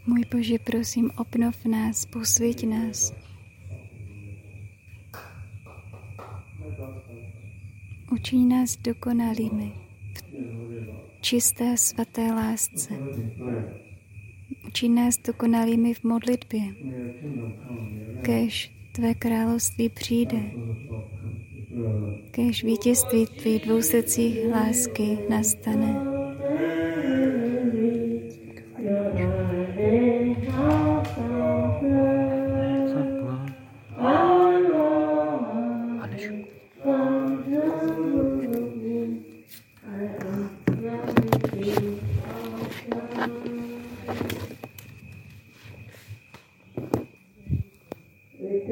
Můj Bože, prosím, obnov nás, posvěť nás. Učiň nás dokonalými v čisté svaté lásce. Učiň nás dokonalými v modlitbě. Kéž tvé království přijde. Kéž vítězství tvých dvou srdcích lásky nastane. Anešku.